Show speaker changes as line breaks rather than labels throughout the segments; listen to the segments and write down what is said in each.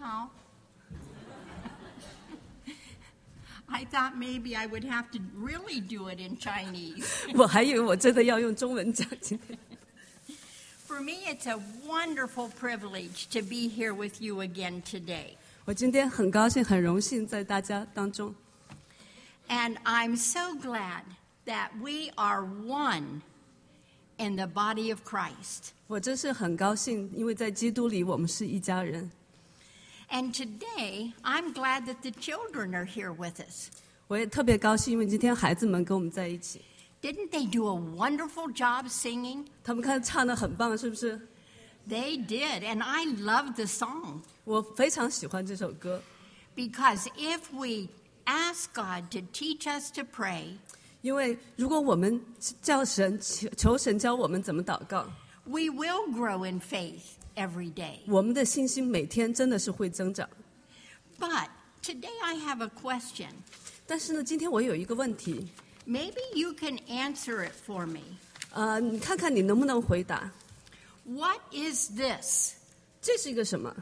好。I thought maybe I would have to really do it in Chinese.
我还以为我真的要用中文讲今天。
For me, it's a wonderful privilege to be here with you again today.
我今天很高兴、很荣幸在大家当中。
And I'm so glad that we are one in the body of Christ.
我真是很高兴，因为在基督里我们是一家人。
And today, I'm glad that the children are here with us.
我也特别高兴，因为今天孩子们跟我们在一起。
Didn't they do a wonderful job singing?
他们看唱得很棒，是不是？
They did, and I loved the song.
我非常喜欢这首歌。
Because if we ask God to teach us to pray,
因为如果我们叫神求神教我们怎么祷告，
we will grow in faith every day.
我们的信心每天真的是会增长。
But today I have a question.
但是呢，今天我有一个问题，
Maybe you can answer it for me.
你看看你能不能回答？
What is this?
这是一个什么？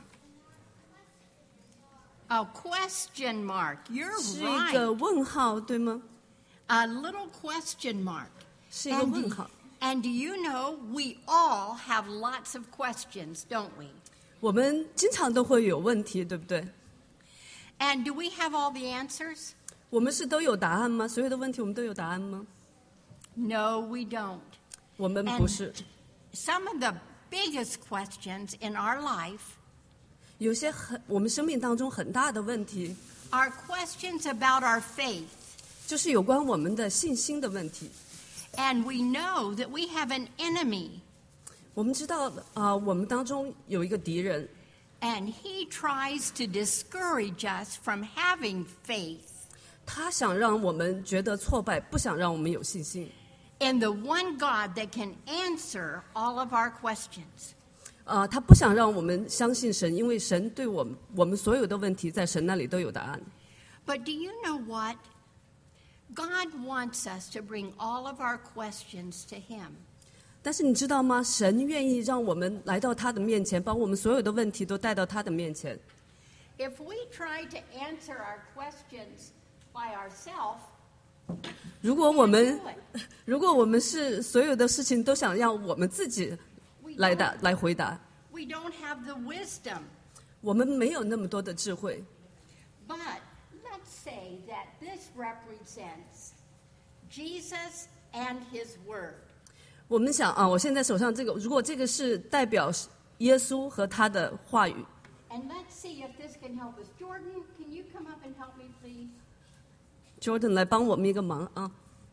A question mark. You're
是一个
right.
问号，对吗？
A little question mark.
是一个问号。
And do you know, we all have lots of questions, don't we?
我们经常都会有问题，对不对？
And do we have all the answers?
我们是都有答案吗？所有的问题我们都有答案吗？
No, we don't.
我们不是。
Some of the biggest questions in our life
有些我们生命当中很大的问题，
are questions about our faith.
就是有关我们的信心的问题。
And we know that we have an enemy.
我们知道我们当中有一个敌人，
And he tries to discourage us from having faith
他想让我们觉得挫败，不想让我们有信心。
in the one God that can answer all of our questions.
他不想让我们相信神，因为神对我们所有的问题在神那里都有答案。
But do you know what? God wants us to bring all of our questions to him.
但是你知道吗？神愿意让我们来到他的面前，把我们所有的问题都带到他的面前。
If we try to answer our questions by ourselves,
如果我们是所有的事情都想要我们自己来回答，
we don't have the wisdom.
我们没有那么多的智慧。
But let's say that this represents Jesus and his word.
我们想我现在手上这个，如果这个是代表耶稣和他的话语，
And let's see if this can help us. Jordan, can you come up and help me, please?
Jordan 来帮我们一个忙啊。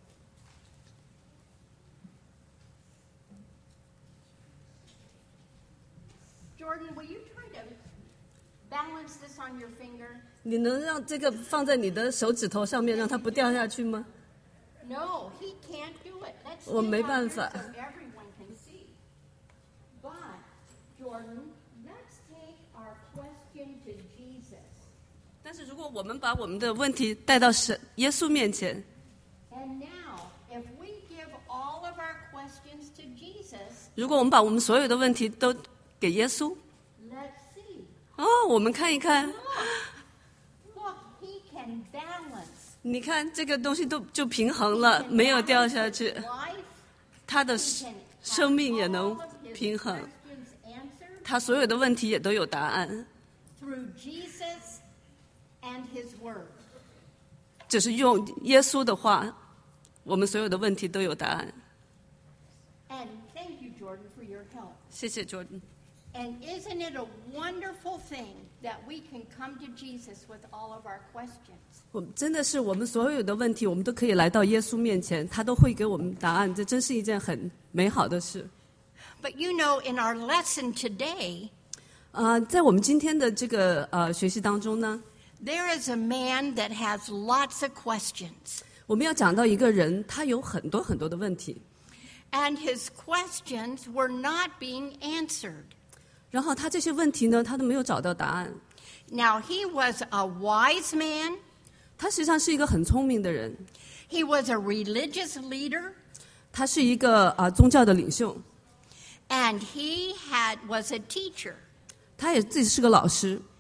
Jordan, will you try to balance this on your finger?
你能让这个放在你的手指头上面，让它不掉下去吗？
No, he can't do it. Let's
我
stand
没
out
办
here
法。
so everyone can see. But, Jordan, let's take our question to Jesus.
但是如果我们把我们的问题带到耶稣面前，
And now, if we give all of our questions to Jesus,
如果我们把我们所有的问题都给耶稣，
let's see.
我们看一看，
Look, he can balance.
你看这个东西就平衡了，没有掉下去，
Life,
他的
he can
生命也
have
能
all of his
平衡，
questions answered
他所有的问题也都有答案，
through Jesus and his word.
就是用耶稣的话，我们所有的问题都有答案。
And thank you, Jordan, for your help.
谢谢 Jordan。
And isn't it a wonderful thing that we can come to Jesus with all of our questions?
我们真的是我们所有的问题，我们都可以来到耶稣面前，他都会给我们答案，这真是一件很美好的事。
But you know, in our lesson today,
在我们今天的这个学习当中呢，
there is a man that has lots of questions.
我们要讲到一个人，他有很多很多的问题，
And his questions were not being answered.
然后他这些问题呢，他都没有找到答案。
Now, he was a wise man.
他实际上是一个很聪明的人，
He was a religious leader.
他是一个宗教的领袖，
And he was a teacher.
他也自己是个老师，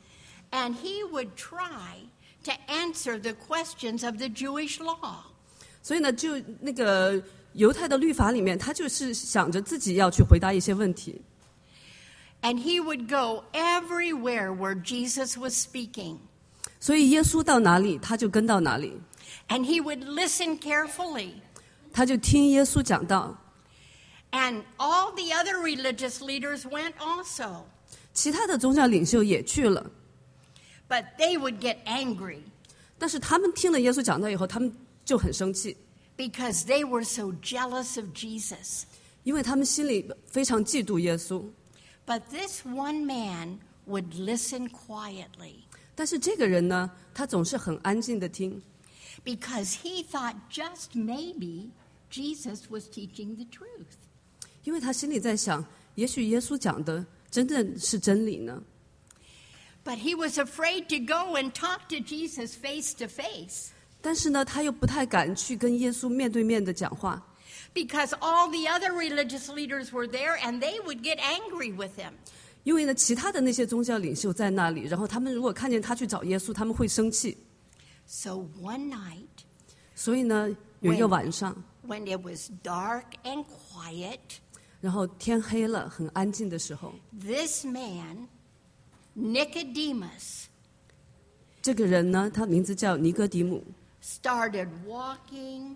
and he would try to answer the questions of the Jewish law.
所以呢，就那个犹太的律法里面，他就是想着自己要去回答一些问题。
And he would go everywhere where Jesus was speaking.
所以耶稣到哪里，他就跟到哪里。
And he would listen carefully.
他就听耶稣讲道。
And all the other religious leaders went also.
其他的宗教领袖也去了。
But they would get angry.
但是他们听了耶稣讲道以后，他们就很生气。
Because they were so jealous of Jesus.
因为他们心里非常嫉妒耶稣。
But this one man would listen quietly.
但是这个人呢，他总是很安静的听。
Because he thought just maybe Jesus was teaching the truth.
因为他心里在想，也许耶稣讲的真正是真理呢。
But he was afraid to go and talk to Jesus face to face.
但是呢，他又不太敢去跟耶稣面对面的讲话。
Because all the other religious leaders were there and they would get angry with him.
因为呢，其他的那些宗教领袖在那里，然后他们如果看见他去找耶稣，他们会生气。
So one night,
所以呢，有一个晚上
when it was dark and quiet,
然后天黑了，很安静的时候，
this man, Nicodemus,
这个人呢，他名字叫尼哥底母，
started walking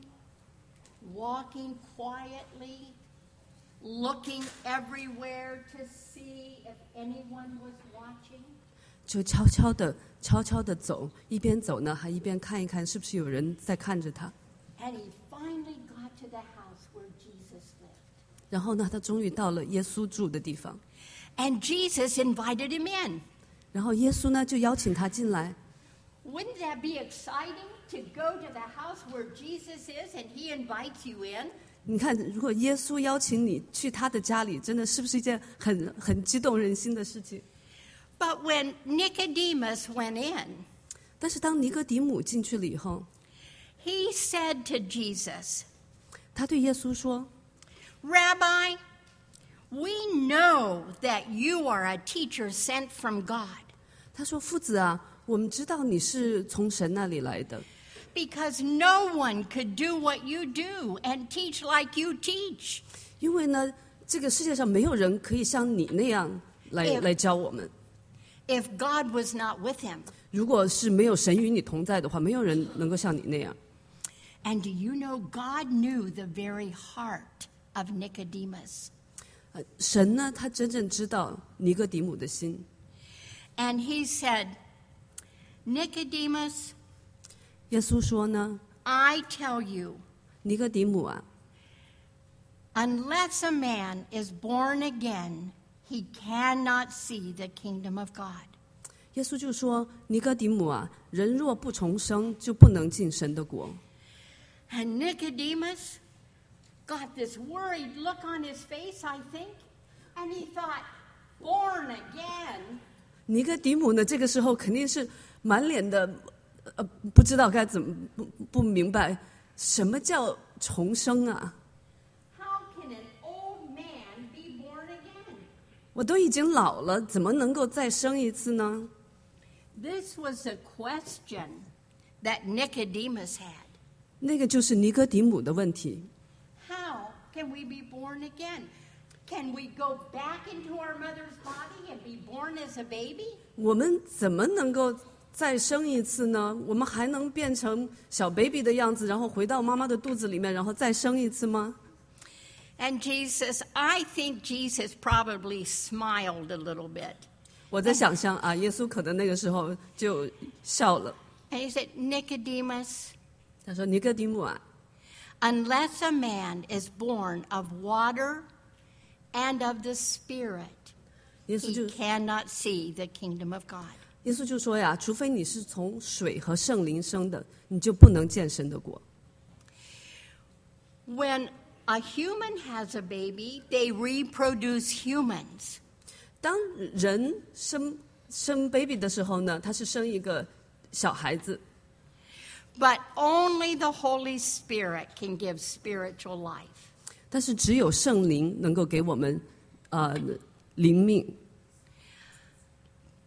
quietly, looking everywhere to see if anyone was watching.
就悄悄的走，一边走呢，还一边看一看是不是有人在看着他。
And he finally got to the house where Jesus lived.
然后呢，他终于到了耶稣住的地方，
And Jesus invited him in.
然后耶稣呢就邀请他进来。
Wouldn't that be exciting to go to the house where Jesus is and he invites you in?
你看，如果耶稣邀请你去他的家里，真的是不是一件很激动人心的事情？
But when Nicodemus went in,
但是当尼哥底母进去了以后，
he said to Jesus,
他对耶稣说
Rabbi, we know that you are a teacher sent from God.
他说夫子啊，我们知道你是从神那里来的，
Because no one could do what you do and teach like you teach.
因为呢，这个世界上没有人可以像你那样来教我们。
If God was not with him.
如果是没有神与你同在的话，没有人能够像你那样。
And do you know God knew the very heart of Nicodemus?
神呢，他真正知道尼哥底母的心。
And he said, Nicodemus,
耶稣说呢，
I tell you,
尼哥底母啊，
unless a man is born again, he cannot see the kingdom of God.
耶稣就说尼哥底母啊，人若不重生，就不能进神的国。
And Nicodemus got this worried look on his face, I think, and he thought, born again?
尼哥底母呢，这个时候肯定是满脸的不知道该怎么不明白什么叫重生啊。
How can an old man be born again?
我都已经老了，怎么能够再生一次呢？
This was a question that Nicodemus had.
那个就是尼哥底母的问题。
How can we be born again? Can we go back into our mother's body and be born as a baby?
我们怎么能够再生一次呢？我们还能变成小 baby 的样子，然后回到妈妈的肚子里面，然后再生一次吗？
And I think Jesus probably smiled a little bit.
我在想象啊，耶稣可能那个时候就笑了。
And he said, Nicodemus,
他说：“尼哥底母啊，
unless a man is born of water and of the Spirit,
耶稣
he
就
cannot see the kingdom of God.
耶稣就说呀，除非你是从水和圣灵生的，你就不能见神的国。
When a human has a baby, they reproduce humans.
当人生 baby 的时候呢，他是生一个小孩子，
But only the Holy Spirit can give spiritual life.
但是只有圣灵能够给我们灵命。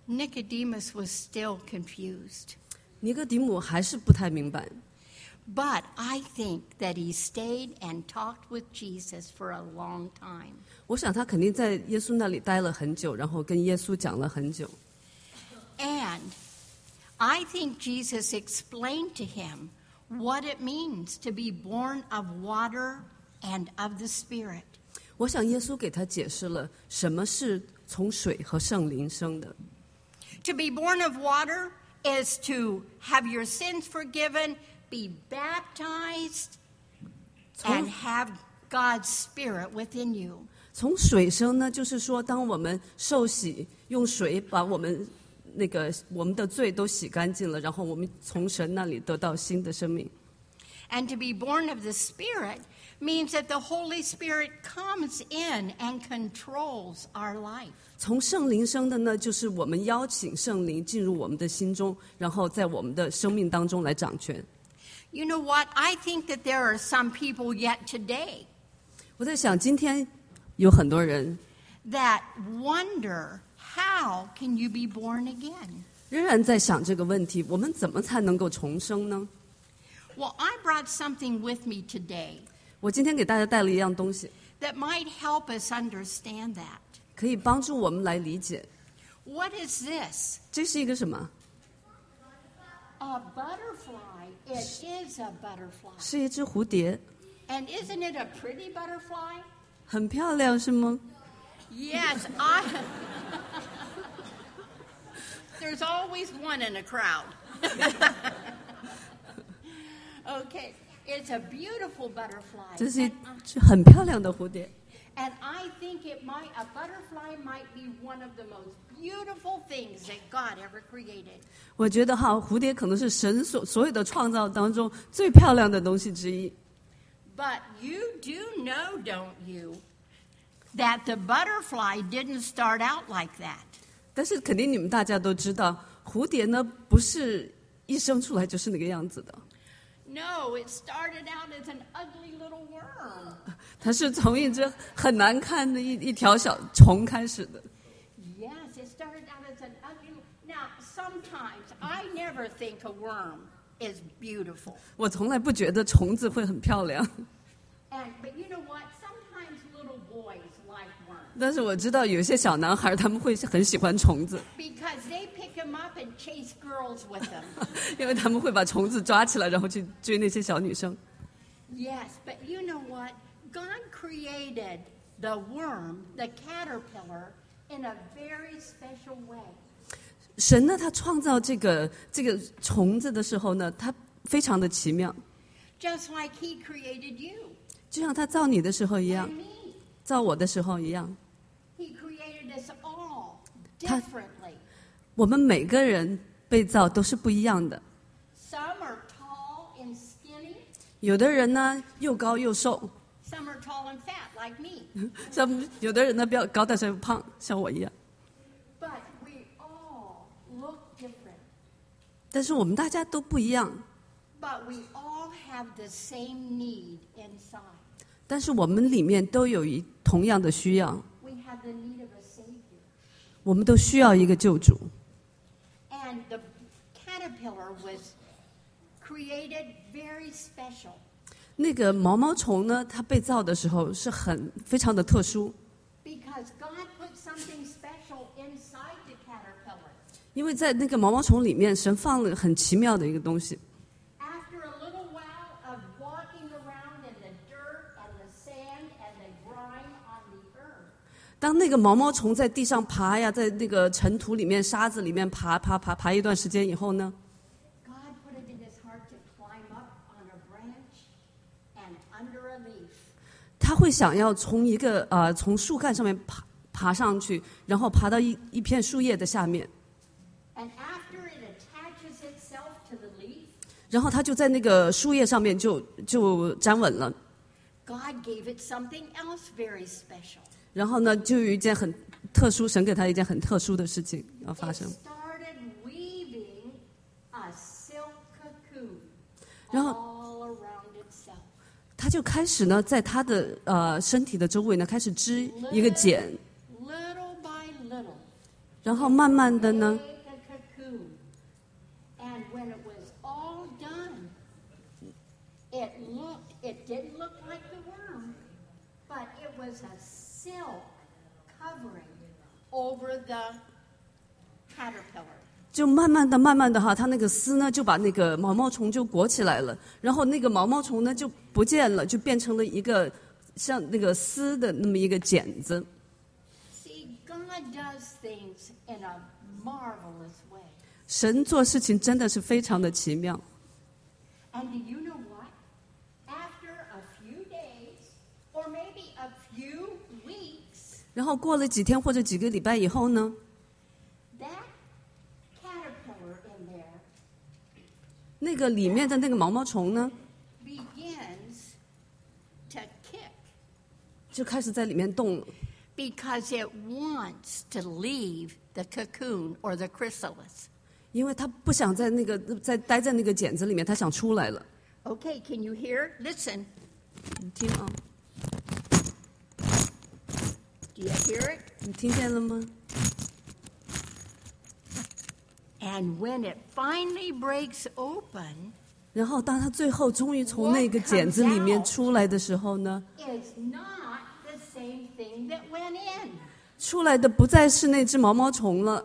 Nicodemus was still confused.
尼哥底母还是不太明白，
But I think that he stayed and talked with Jesus for a long time.
我想他肯定在耶稣那里待了很久，然后跟耶稣讲了很久。
And I think Jesus explained to him what it means to be born of water and of the Spirit.
我想耶稣给他解释了什么是从水和圣灵生的。
To be born of water is to have your sins forgiven, be baptized, and have God's Spirit within you.
从水生呢，就是说，当我们受洗，用水把我们的罪都洗干净了，然后我们从神那里得到新的生命。
And to be born of the Spirit means that the Holy Spirit comes in and controls our life.
从圣灵生的呢，就是我们邀请圣灵进入我们的心中，然后在我们的生命当中来掌权。
You know what? I think that there are some people yet today
我在想，今天有很多人
that wonder, how can you be born again?
仍然在想这个问题：我们怎么才能够重生呢？
Well, I brought something with me today
我今天给大家带了一样东西，
that might help us understand that.
可以帮助我们来理解。
What is this?
这是一个什么？
A butterfly. It is a butterfly.
是一只蝴蝶，
And isn't it a pretty butterfly?
很漂亮，是吗？
Yes, There's always one in a crowd. Okay, it's a beautiful butterfly.
这是一只很漂亮的蝴蝶。
And I think a butterfly might be one of the most beautiful things that God ever created.
我觉得哈，蝴蝶可能是神所有的创造当中最漂亮的东西之一。
But you do know, don't you, that the butterfly didn't start out like that.
但是肯定你们大家都知道，蝴蝶呢不是一生出来就是那个样子的，
No, it started out as an ugly little worm.
它是从一只很难看的一条小虫开始的。
Yes, it started out as an ugly. Now, sometimes I never think a worm is beautiful.
我从来不觉得虫子会很漂亮，
But you know what? Sometimes little boys like worms
但是我知道有些小男孩他们会很喜欢虫子，
because they pick them up and chase girls with them.
因为他们会把虫子抓起来，然后去追那些小女生。
Yes, but you know what? God created the worm, the caterpillar, in a very special way.
神呢，他创造这个虫子的时候呢，他非常的奇妙，
Just like He created you
就像他造你的时候一样
and，me.
造我的时候一样。
He created us all
他-
differently.
我们每个人被造都是不一样的，
Some are tall and skinny.
有的人呢又高又瘦，
Some are tall and fat, like me.
像有的人呢比较高，但是又胖，像我一样。
But we all look different.
但是我们大家都不一样，
But we all have the same need inside.
但是我们里面都有同样的需要，
We have the need of a Savior.
我们都需要一个救主。
And the caterpillar was created very special.
那个毛毛虫呢，它被造的时候是非常的特殊，
Because God put something special inside the caterpillar.
因为在那个毛毛虫里面，神放了很奇妙的一个东西。
After a little while of walking around in the dirt and the sand and the grime on the earth,
当那个毛毛虫在地上爬呀，在那个尘土里面、沙子里面爬一段时间以后呢，
God put it in his heart to climb up on a branch and under a leaf.
他会想要从树干上面爬上去，然后爬到一片树叶的下面，
And after it attaches itself to the leaf,
然后他就在那个树叶上面就站稳了。
God gave it something else very special.
然后呢，就有一件很特殊，神给他一件很特殊的事情要发
It
生。
started weaving a silk cocoon
然后
all around itself.
他就开始呢，在他的身体的周围呢，开始织一个茧，
Little by little,
然后慢慢的呢，
made the cocoon. And when it was all done, it didn't look like the worm, but it was a silk covering over the caterpillar.
就慢慢的哈，它那个丝呢就把那个毛毛虫就裹起来了，然后那个毛毛虫呢就不见了，就变成了一个像那个丝的那么一个茧子。
See, God does things in a marvelous way.
神做事情真的是非常的奇妙。
And do you know what? After a few days, or maybe a few weeks,
然后过了几天或者几个礼拜以后呢，
that caterpillar in there
那个里面的那个毛毛虫呢，
begins to kick
就开始在里面动了，
because it wants to leave the cocoon or the chrysalis.
因为它不想在待在那个茧子里面，它想出来了。
Okay, can you hear? Listen.
你听啊，
Do you hear it?
你听见了吗？
And when it finally breaks open,
然后当它最后终于从那个茧子里面出来的时候呢，
it's not the same thing that went in.
出来的不再是那只毛毛虫了。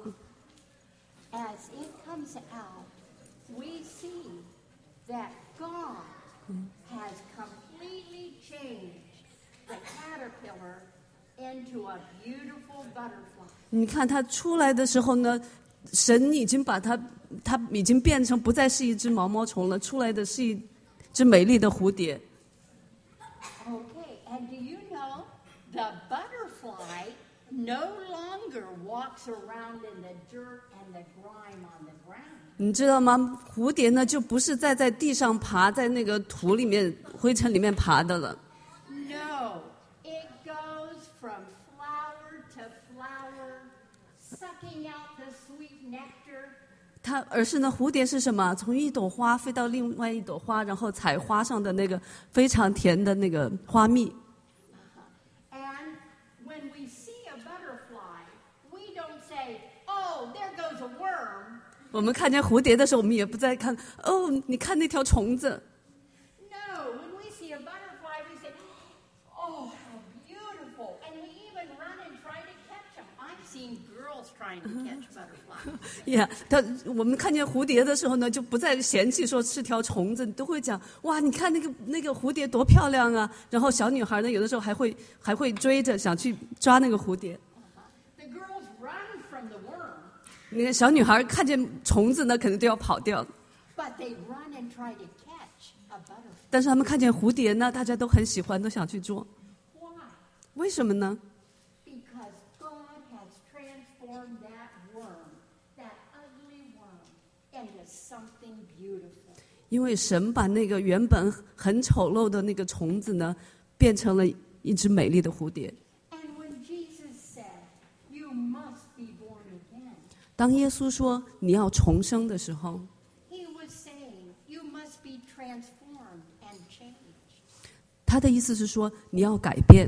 As it comes out, we see that God has completely changed the caterpillar into a beautiful butterfly.
你看它出来的时候呢，神已经把它已经变成不再是一只毛毛虫了，出来的是一只美丽的蝴蝶。
Okay, and do you know the butterfly no longer walks around in the dirt and the grime on the ground?
你知道吗？蝴蝶呢，就不是在地上爬，在那个土里面、灰尘里面爬的了。
No, it goes from flower to flower, sucking out the sweet nectar.
而是呢，蝴蝶是什么？从一朵花飞到另外一朵花，然后采花上的那个非常甜的那个花蜜。
And when we see a butterfly, we don't say, "Oh, there goes a worm."
我们看见蝴蝶的时候，我们也不再看哦，你看那条虫子。
No, when we see a butterfly, we say, "Oh, how beautiful!" And we even run and try to catch them. I've seen girls trying to catch butterflies.
我们看见蝴蝶的时候呢，就不再嫌弃说是条虫子，都会讲哇，你看那个蝴蝶多漂亮啊！然后小女孩呢，有的时候还会追着想去抓那个蝴蝶。
The girls run from the worm,
那个小女孩看见虫子呢，可能都要跑掉。
but they run and try to catch a butterfly.
但是他们看见蝴蝶呢，大家都很喜欢，都想去捉。
Why?
为什么呢？
Because God has transformed that worm, that ugly worm, into something beautiful.
因为神把那个原本很丑陋的那个虫子呢，变成了一只美丽的蝴蝶。
And when Jesus said, "You must be born again,"
当耶稣说你要重生的时候，
he was saying, "You must be transformed and changed."
他的意思是说你要改变。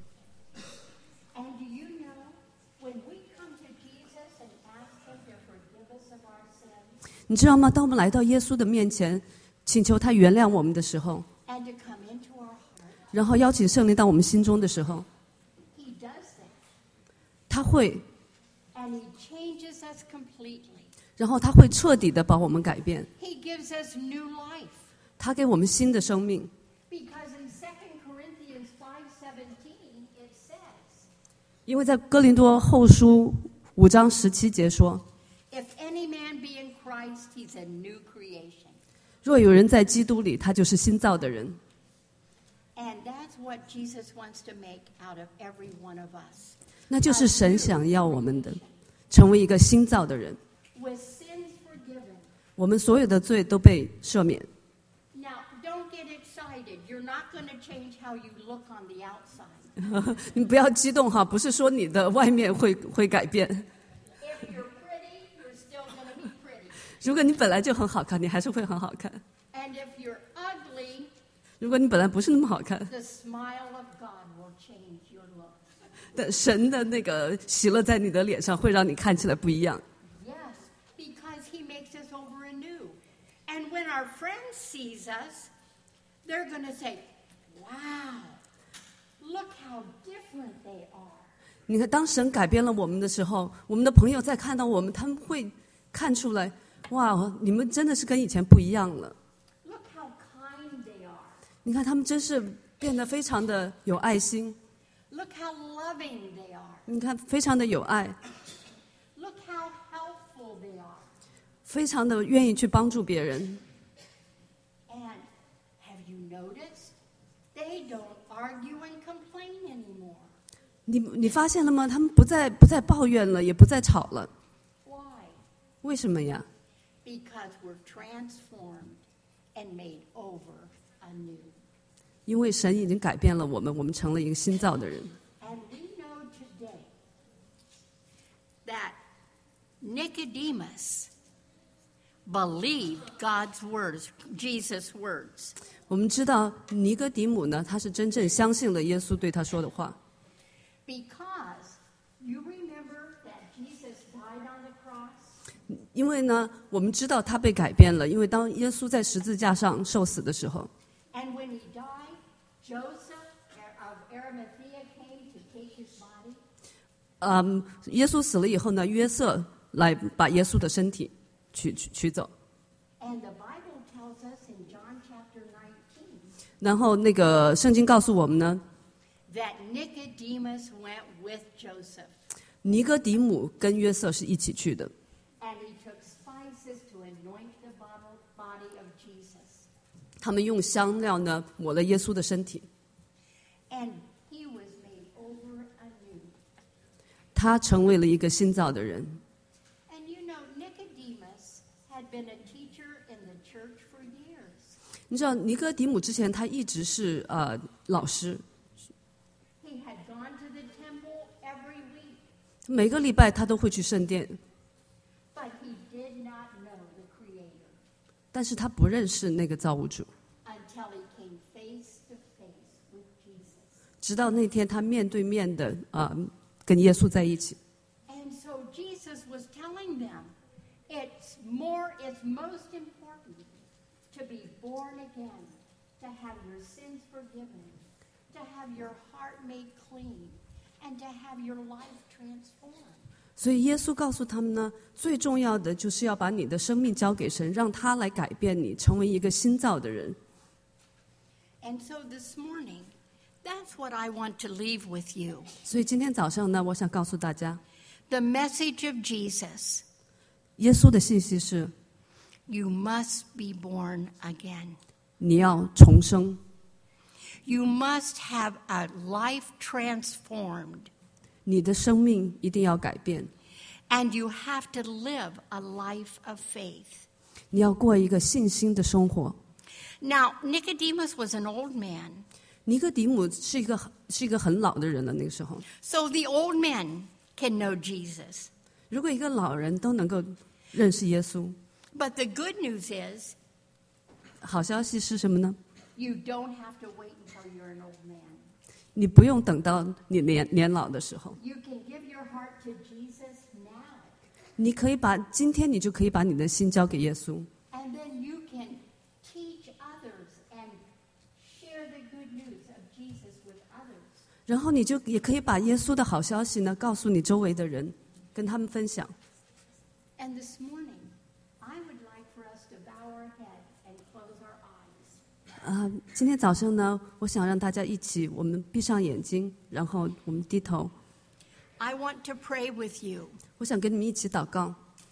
And do you know, when we come to Jesus and ask him to forgive us of our sins
你知道吗？当我们来到耶稣的面前，请求他原谅我们的时候，
and to come into our heart,
然后邀请圣灵到我们心中的时候，
he does that.
他会，
And he changes us completely.
然后他会彻底的把我们改变，
He gives us new life.
他给我们新的生命。
Because in 2 Corinthians 5:17 it says,
因为在哥林多后书5章17节说，
"If any man be in Christ, he's a new creation."
若有人在基督里，他就是新造的人。
And that's what Jesus wants to make out of every one of us.
那就是神想要我们的，成为一个新造的人。
With sins forgiven.
我们所有的罪都被赦免。
Now, don't get excited. You're not going to change how you look on the outside.
你不要激动哈，不是说你的外面会改变。
If you're pretty, you're still going to be pretty.
如果你本来就很好看，你还是会很好看。
And if you're ugly,
如果你本来不是那么好看，
the smile of God will change your look.
的神的那个喜乐在你的脸上，会让你看起来不一样。
Yes, because he makes us over anew. And when our friends sees us, they're going to say, wow, look how different they are.
你看，当神改变了我们的时候，我们的朋友在看到我们，他们会看出来，哇，你们真的是跟以前不一样了。
Look how kind they are.
你看，他们真是变得非常的有爱心。
Look how loving they are.
你看，非常的有爱，
Look how helpful they are.
非常的愿意去帮助别人。
And have you noticed? They don't argue and complain anymore.
你发现了吗？他们不再抱怨了，也不再吵了。
Why?
为什么呀？
Because we're transformed and made over anew.
因为神已经改变了我们，我们成了一个新造的人。
And we know today that Nicodemus believed God's words, Jesus' words.
我们知道尼哥底母呢，他是真正相信了耶稣对他说的话。
Because you remember that Jesus died on the cross?
因为呢，我们知道他被改变了，因为当耶稣在十字架上受死的时候，
And when he died, Joseph of Arimathea came to take his body.
耶稣死了以后呢，约瑟来把耶稣的身体取走。
And the Bible tells us in John chapter 19
然后那个圣经告诉我们呢，
that Nicodemus went with Joseph.
尼哥底母跟约瑟是一起去的。
And he took spices to anoint the body of Jesus.
他们用香料呢抹了耶稣的身体，
And he was made over anew.
他成为了一个新造的人。
And you know, Nicodemus had been a teacher in the church for years.
你知道尼哥底母之前他一直是老师，
He had gone to the temple every week,
每个礼拜他都会去圣殿，
but he did not know the Creator
但是他不认识那个造物主。
until he came face to face with Jesus.
直到那天他面对面的跟耶稣在一起。
And so Jesus was telling them, it's most important to be born again, to have your sins forgiven, to have your heart made clean, and to have your life transformed.
所以耶稣告诉他们呢，最重要的就是要把你的生命交给神，让他来改变你，成为一个新造的人。
And so this morning, that's what I want to leave with you.
所以今天早上呢，我想告诉大家，
The message of Jesus,
耶稣的信息是，
you must be born again.
你要重生，
You must have a life transformed,
你的生命一定要改变，
and you have to live a life of faith.
你要过一个信心的生活。
Now, Nicodemus was an old man,
尼哥底母是一个很老的人了，那个时候，
so the old men can know Jesus.
如果一个老人都能够认识耶稣，
But the good news is,
好消息是什么呢？
you don't have to wait until you're an old man.
你不用等到你年老的时候，
You can give your heart to Jesus now,
你可以今天你就可以把你的心交给耶稣，
and then you can teach others and share the good news of Jesus with others.
然后你就也可以把耶稣的好消息呢告诉你周围的人，跟他们分享。
And this morning, I would like for us to bow our head and close our eyes.
今天早上呢，我想让大家一起，我们闭上眼睛，然后我们低头。
I want to pray with you.
我想跟你们一起祷告。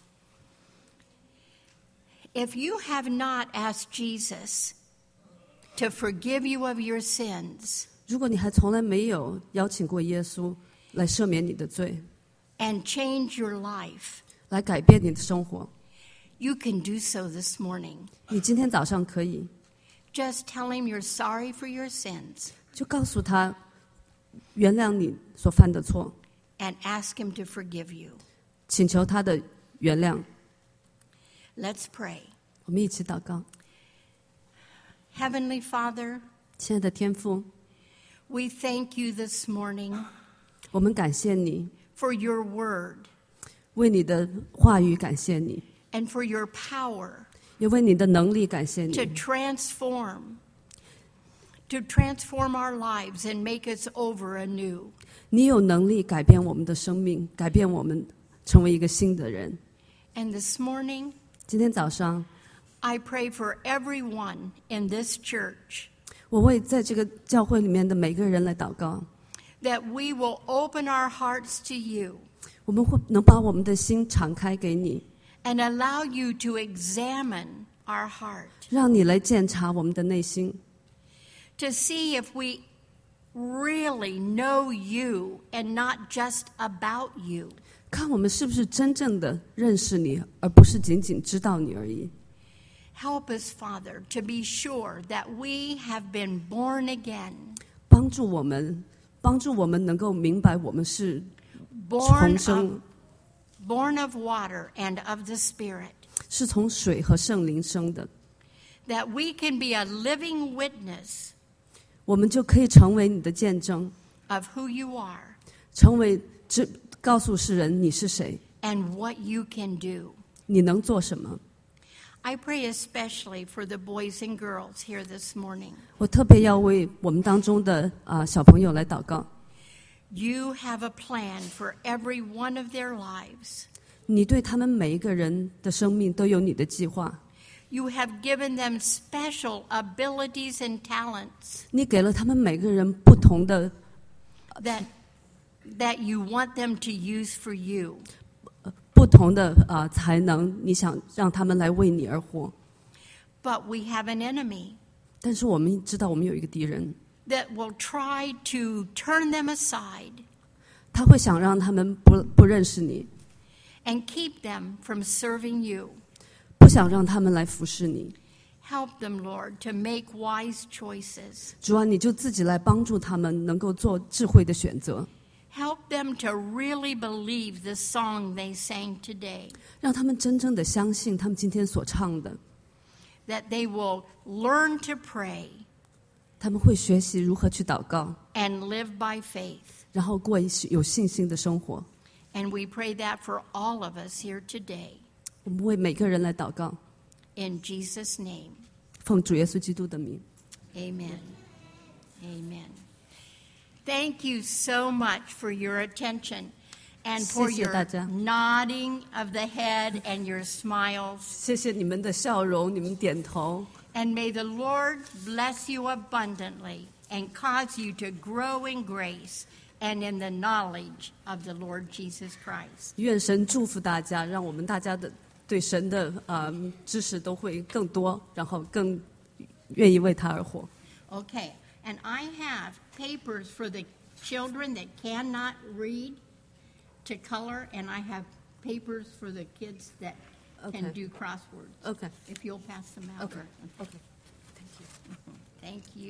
If you have not asked Jesus to forgive you of your sins
如果你还从来没有邀请过耶稣来赦免你的罪，
and change your life,
来改变你的生活，
you can do so this morning.
你今天早上可以
Just tell him you're sorry for your sins
就告诉他原谅你所犯的错，
and ask him to forgive you.
请求他的原谅。
Let's pray.
我们一起祷告。
Heavenly Father,
亲爱的天父，
we thank you this morning
我们感谢你，
for your word
为你的话语感谢你，
and for your power
也为你的能力感谢
to
你。
transform our lives and make us over anew.
你有能力改变我们的生命，改变我们成为一个新的人。
And this morning,
今天早上，
I pray for everyone in this church
我为在这个教会里面的每个人来祷告，
that we will open our hearts to you
我们会能把我们的心敞开给你，
and allow you to examine our heart
让你来检查我们的内心，
to see if we really know you and not just about you.
看我们是不是真正的认识你，而不是仅仅知道你而已。
Help us, Father, to be sure that we have been born again,
帮助我们能够明白我们是
born
重生，
born of water and of the Spirit,
是从水和圣灵生的，
that we can be a living witness
我们就可以成为你的见证，
of who you are
成为告诉世人你是谁，
and what you can do.
你能做什么。
I pray especially for the boys and girls here this morning.
我特别要为我们当中的小朋友来祷告。
You have a plan for every one of their lives.
你对他们每一个人的生命都有你的计划，
You have given them special abilities and talents
你给了他们每个人不同的
that you want them to use for you.
才能，你想让他们来为你而活。
But we have an enemy
但是我们知道我们有一个敌人，
that will try to turn them aside
他会想让他们不认识你，
and keep them from serving you.
不想让他们来服侍你。
Help them, Lord, to make wise choices.
主啊，你就自己来帮助他们，能够做智慧的选择，
Help them to really believe the song they sang today,
让他们真正的相信他们今天所唱的，
that they will learn to pray
他们会学习如何去祷告，
and live by faith.
然后过有信心的生活。
And we pray that for all of us here today.
我们为每个人来祷告，
In Jesus' name,
奉主耶稣基督的名。
amen. Amen. Thank you so much for your attention and for
谢谢
your
大家。
nodding of the head and your smiles.
谢谢你们的笑容，你们点头。
And may the Lord bless you abundantly and cause you to grow in grace and in the knowledge of the Lord Jesus Christ.
愿神祝福大家，让我们大家的对神的知识都会更多，然后更愿意为他而活。
Okay, and I have papers for the children that cannot read to color, and I have papers for the kids that can
Okay.
do crosswords.
Okay.
If you'll pass them out.
Okay. Okay.
Thank you.